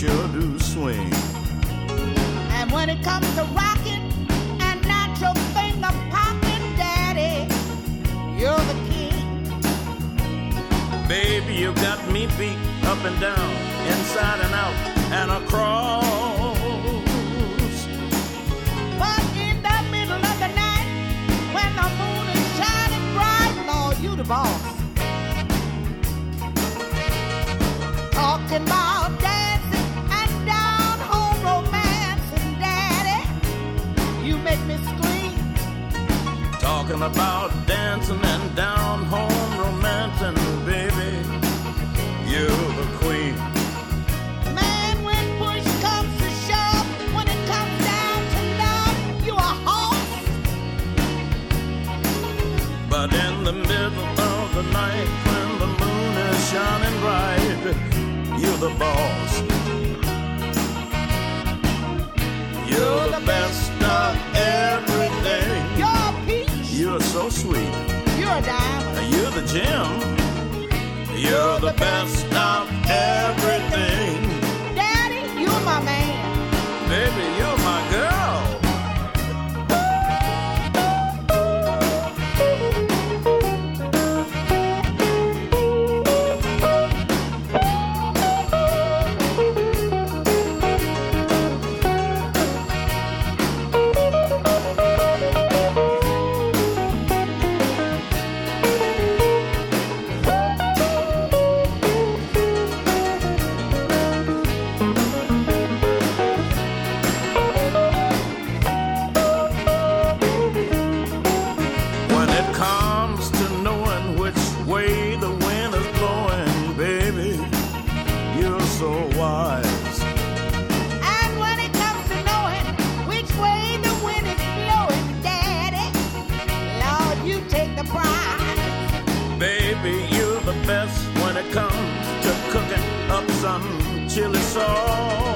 sure do swing. And when it comes to rocking and not your finger popping, Daddy, you're the king. Baby, you got me beat up and down, inside and out, and across. But in the middle of the night, when the moon is shining bright, Lord, you the boss. Talking about dancing and down-home romancing, Daddy, you make me scream. Talking about dancing and down-home romancing, baby, you're the queen. Man, when push comes to shove, when it comes down to love, you a horse. But in the middle of the night, when the moon is shining bright, you're the boss. You're the best of everything. You're a peach. You're so sweet. You're a diamond. You're the gem. You're the best of everything. Daddy, you're my man. Baby, you're my girl. When it comes to knowing which way the wind is blowing, baby, you're so wise. And when it comes to knowing which way the wind is blowing, Daddy, Lord, you take the prize. Baby, you're the best when it comes to cooking up some chili sauce.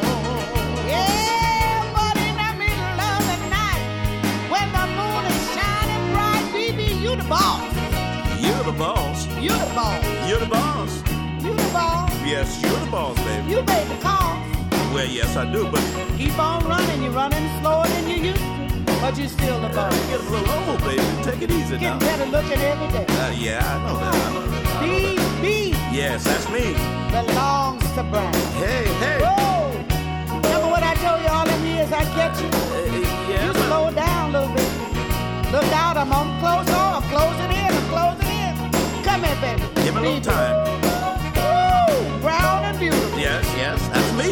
Yeah, but in the middle of the night, when the moon is shining bright, baby, you the boss. You're the boss. You the boss. You're the boss. You the boss. Yes, you're the boss, baby. You made the call. Well, yes, I do, but Keep on running. You're running slower than you used to, but you're still the boss. get a little old, baby. Take it easy Getting now. better looking every day. Yeah, I know that. I know that. B Yes, that's me. belongs to Brian. Hey, hey. Whoa! Remember what I told you all them years I kept you? Yeah, You slow down a little bit. Look out, I'm on close on. I'm closing in. I'm closing in. Come here, baby. give me a little time. Woo! Brown and beautiful. Yes, that's me.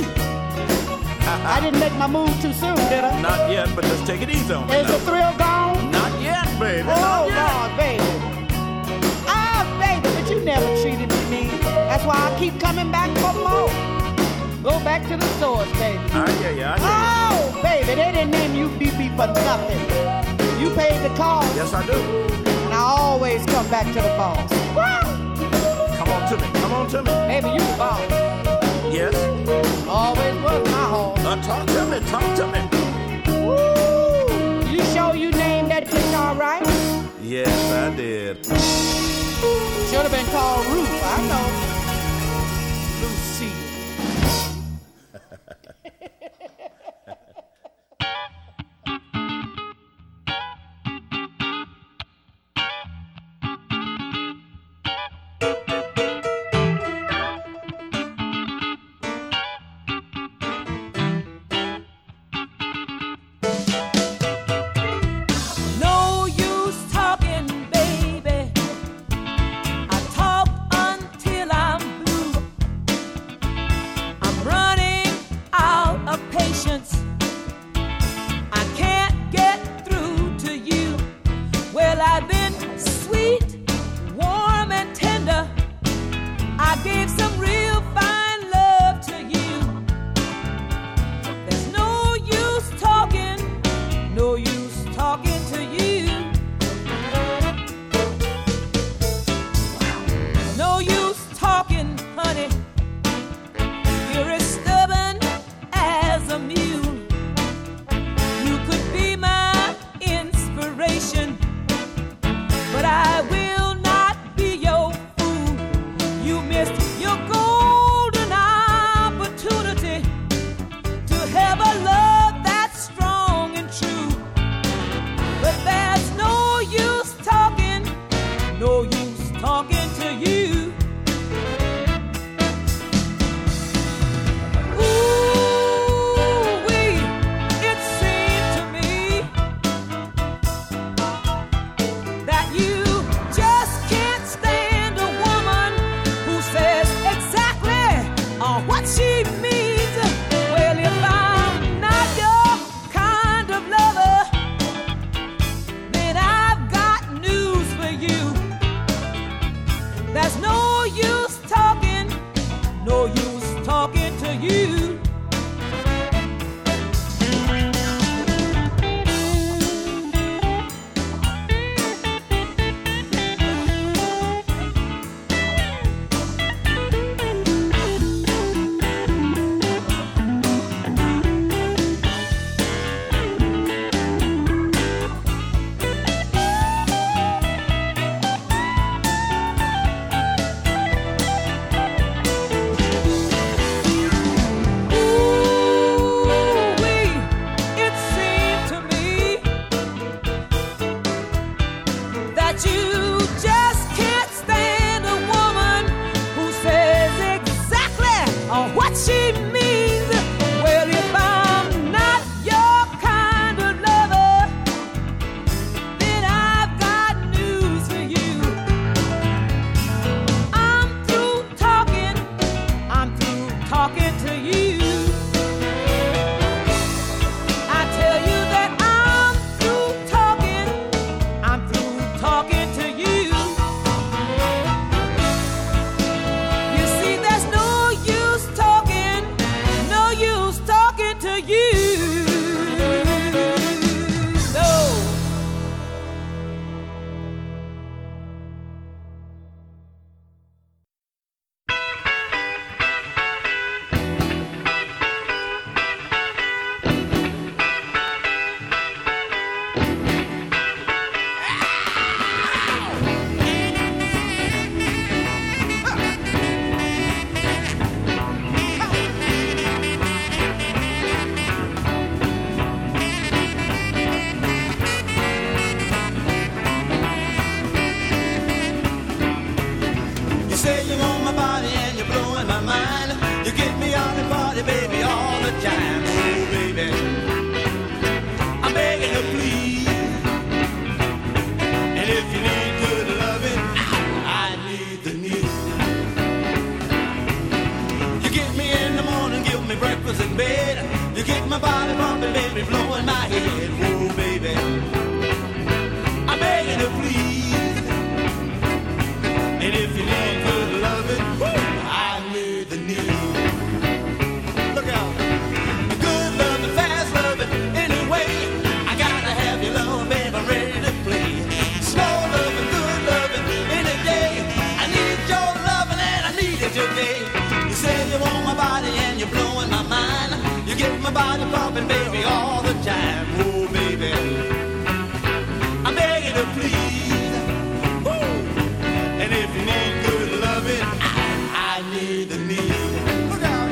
I didn't make my move too soon, did I? Not yet, but just take it easy on me Is the now. thrill gone? Not yet, baby. Oh, Not yet. Lord, baby. Ah, baby, but you never treated me mean. That's why I keep coming back for more. Go back to the stores, baby. I hear you. Oh, baby, they didn't name you BB for nothing. You paid the cost, Yes, I do. and I always come back to the boss. Woo! Come on to me. Come on to me. Baby, you the boss. Yes. Always was my horse. Talk to me. Talk to me. Woo! You sure you named that guitar right? Yes, I did. Should have been called Ruth, I know. Lucille. No use talking, baby. I talk baby, all the time. Oh, baby, I'm begging you, please. And if you need good loving, I need the need. You get me in the morning, give me breakfast in bed. You get my body pumping, baby, blowing my head. Oh, baby, I'm begging you, please. And if you need good loving, I need the need. Look out. Good loving, fast loving, anyway. I gotta have your love, baby, I'm ready to play. Slow loving, good loving, any day. I need your loving and I need it today. You say you want my body and you're blowing my mind. You get my body pumping, baby, all the time. Oh, baby, I'm begging you, please. Woo! And if you need good loving, I need the need. Look out.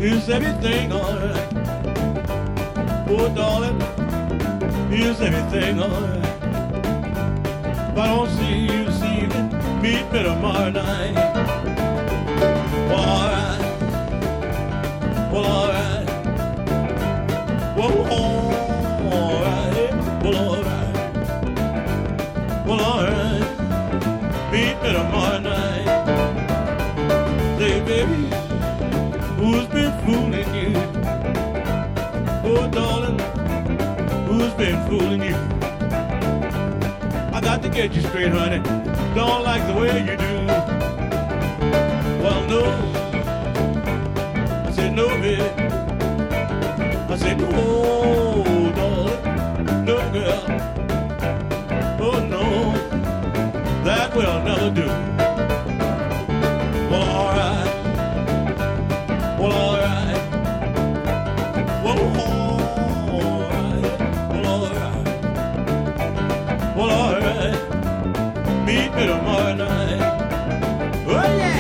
Is everything alright? Oh, darling, is everything alright? If I don't see you this evening, meet me tomorrow night. Well, alright. Well, alright. Well, alright. Well, alright. Well, alright. Meet me tomorrow night. Say, baby, who's been fooling you? Oh, darling, who's been fooling you? I got to get you straight, honey. Don't like the way you do. Well, no. I said, no, baby. I said, no, darling. No, girl. Oh, no. That will never do. Well, all right. Well, all right. Well, all right. Well, all right. Well, all right. Meet me tomorrow night. Oh, yeah.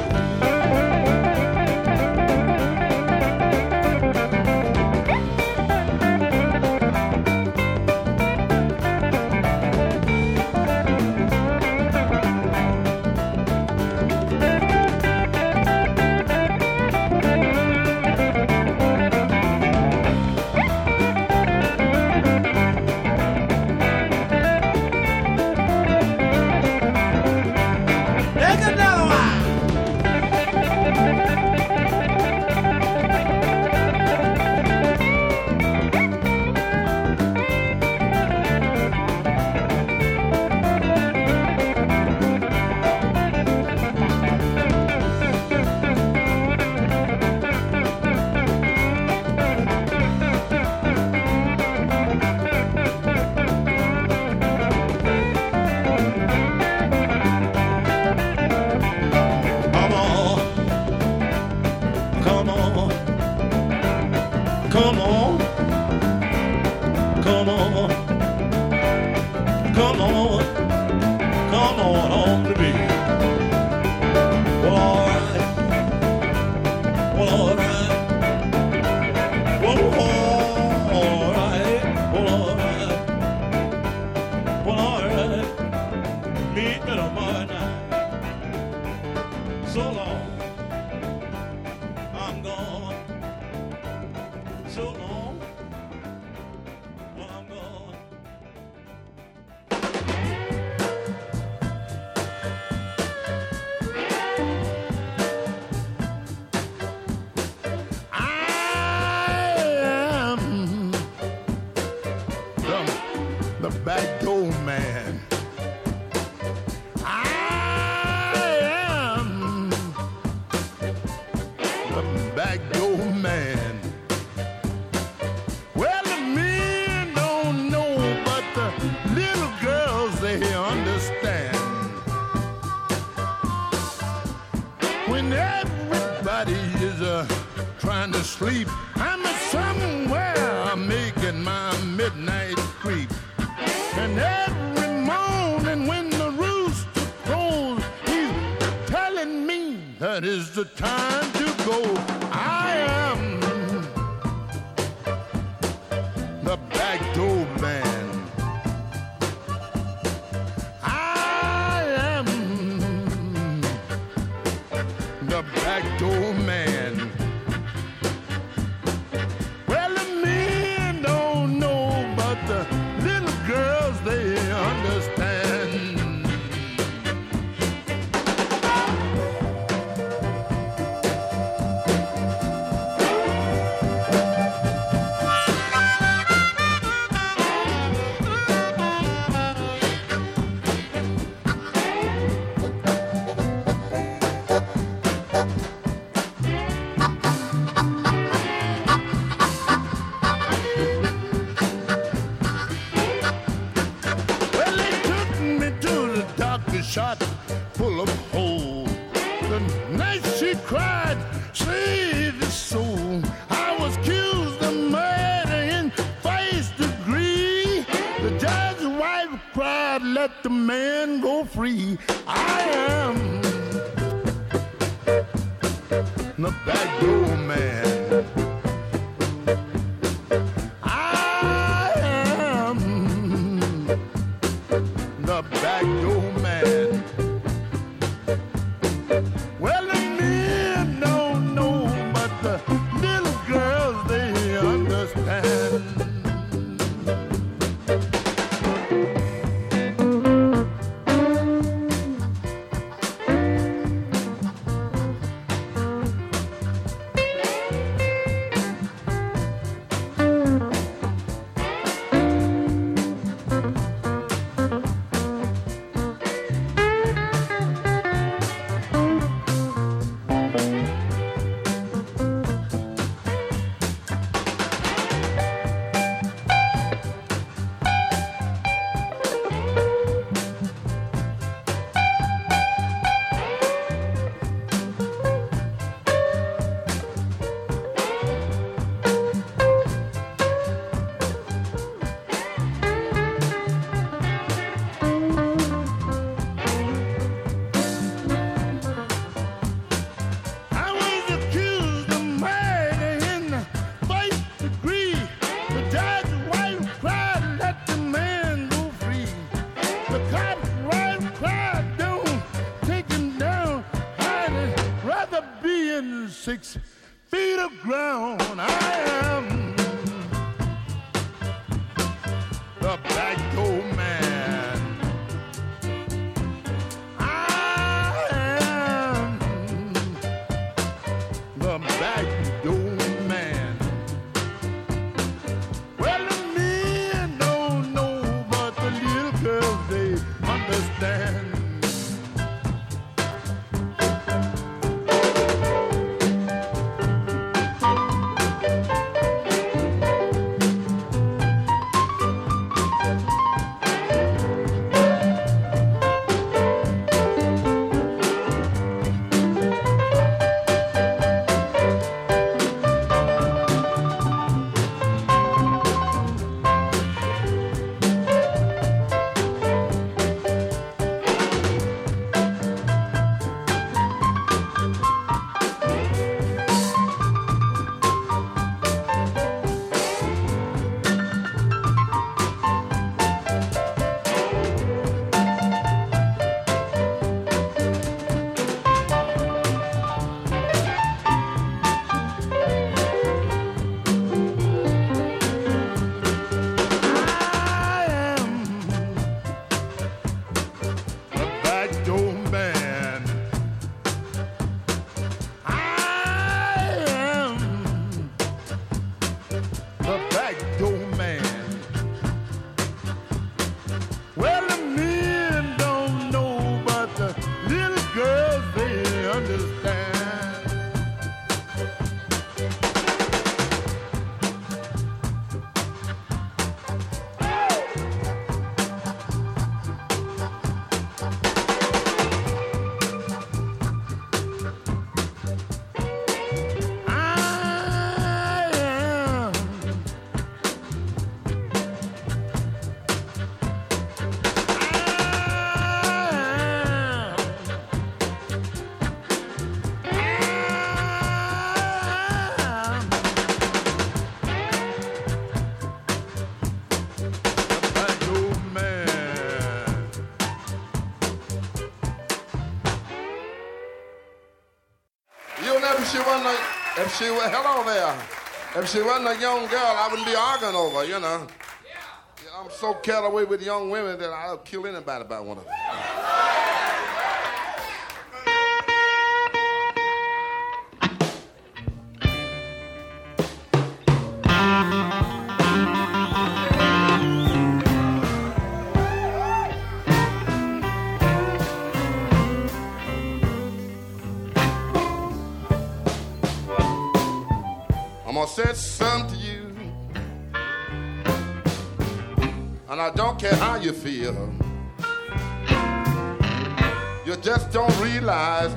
Shot full of holes. The night she cried, save his soul. I was accused of murder in first degree. The judge's wife cried, let the man go free. I am the back door man. I am the back door man. Well, the men don't know, but the little girls, they understand. within 6 feet of ground. I am the back door man. I am the back door man. Well, the men don't know, but the little girls, they understand. If she were, hello there. If she wasn't a young girl, I wouldn't be arguing over, you know. Yeah. I'm so carried away with young women that I'll kill anybody by one of them. I'm gonna say something to you, and I don't care how you feel. You just don't realize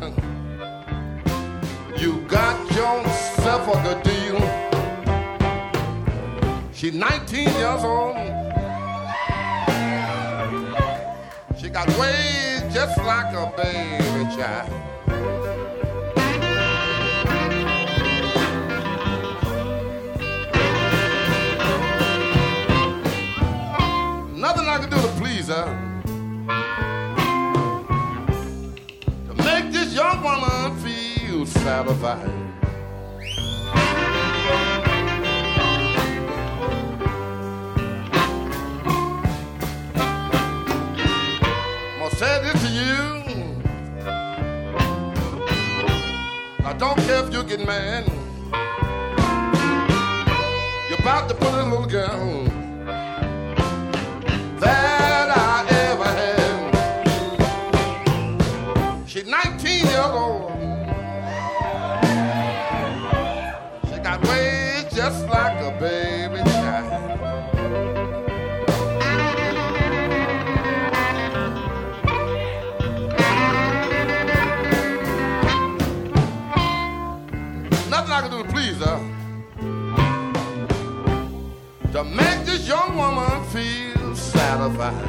you got yourself a good deal. She's 19 years old. She got ways just like a baby child. do to please her? To make this young woman feel satisfied. Say this to you. I don't care if you get mad. You're about to put a little girl that I ever had. She's 19 years old. She got waist just like a baby child. Nothing I can do to please her. To make this young woman feel satisfied.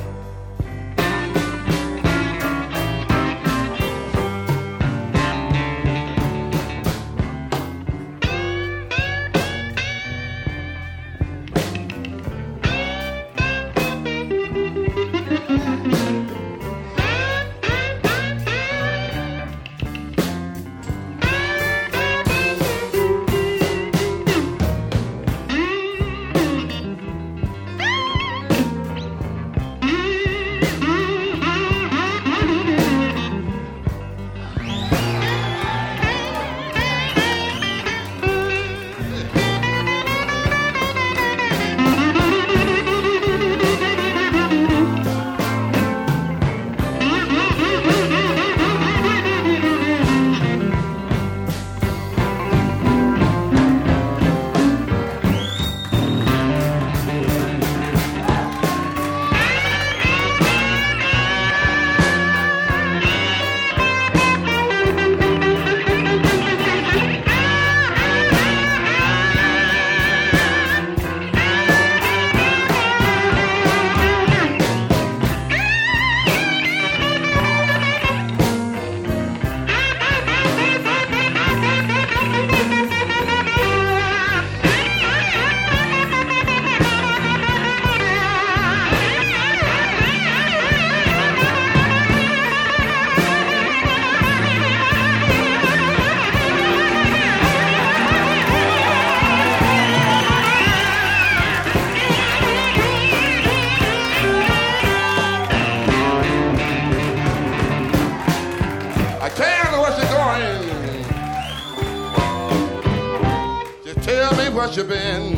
Where you been?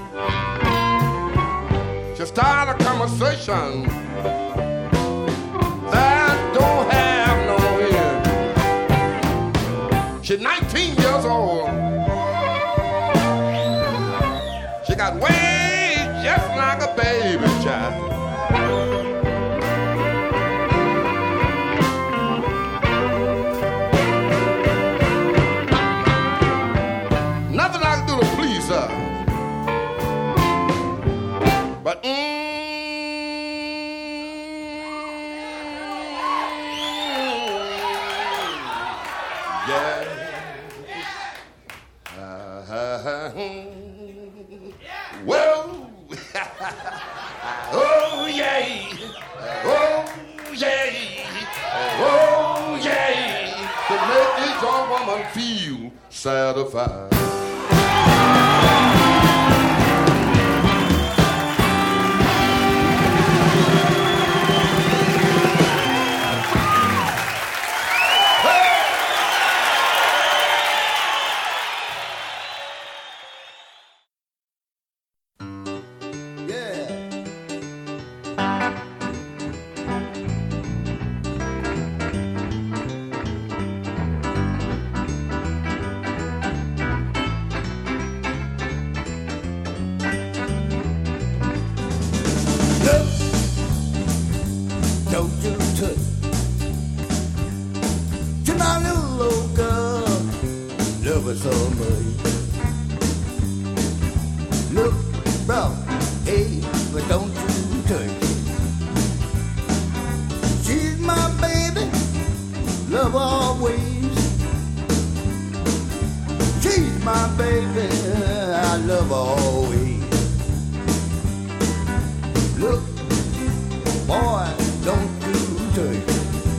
Just start a conversation that don't have no end. She's 19 years old. She got waist just like a baby child. Nothing I can do to please her. But yeah. Well, oh yeah, oh yeah, oh yeah, to make this young woman feel satisfied. tell you.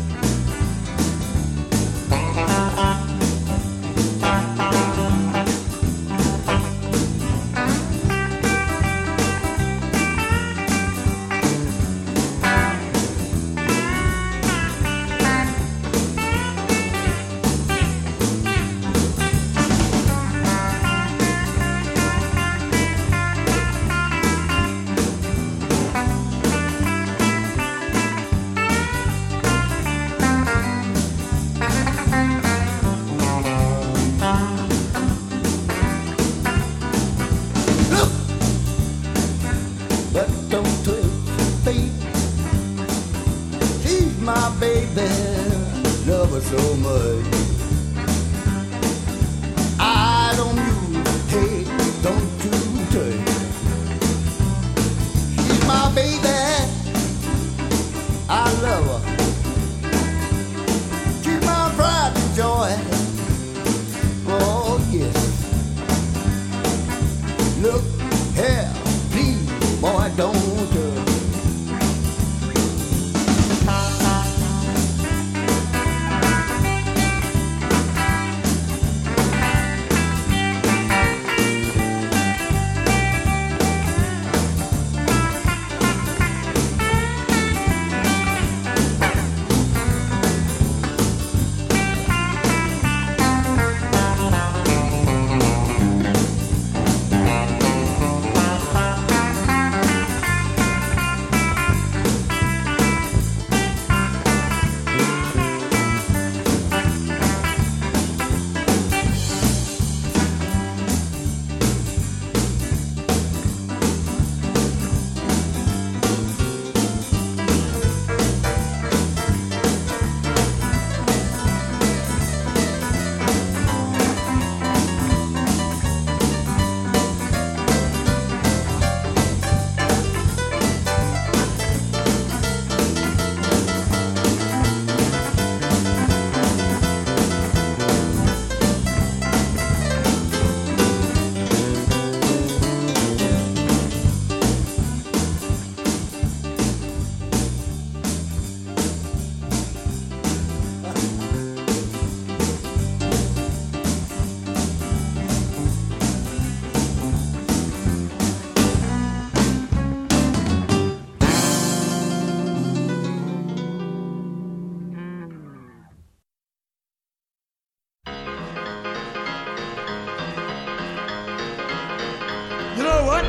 You know what?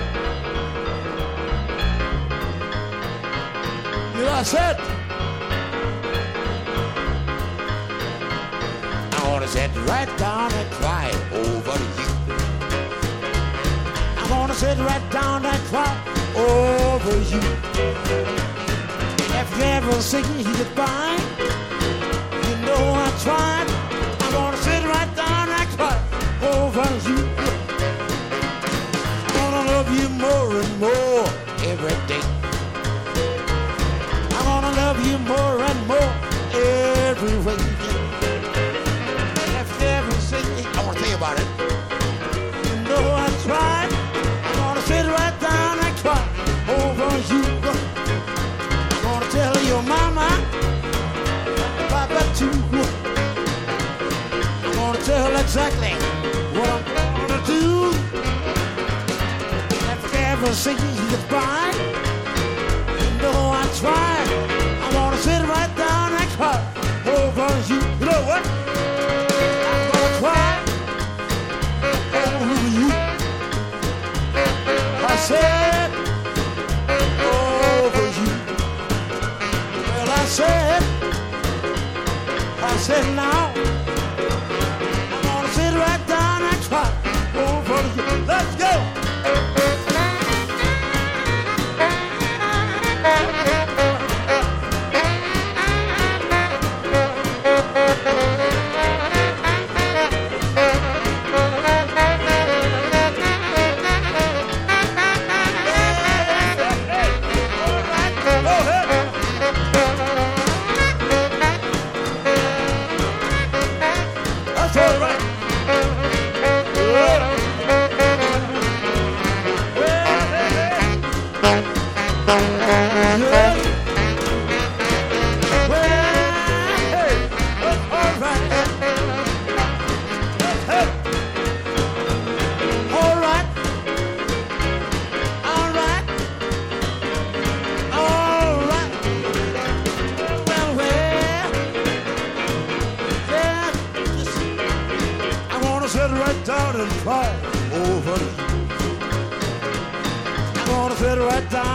You know, I said, I want to sit right down and cry over you. I want to sit right down and cry over you. If you ever see me goodbye, you know I tried. I want to sit right down and cry over you. Love you more and more every day. I wanna love you more and more every way. If you ever see me, I wanna tell you about it. You know I tried. I wanna sit right down and cry over you. I wanna tell your mama, Papa too. I wanna tell exactly what I'm gonna do. Ever see you goodbye? You know I tried. I wanna sit right down and cry over you. You know what? I'm gonna cry over you. I said over you. Well, I said now. I'm gonna sit right down and cry over you. Let's go. Well, right over. I'm gonna sit right down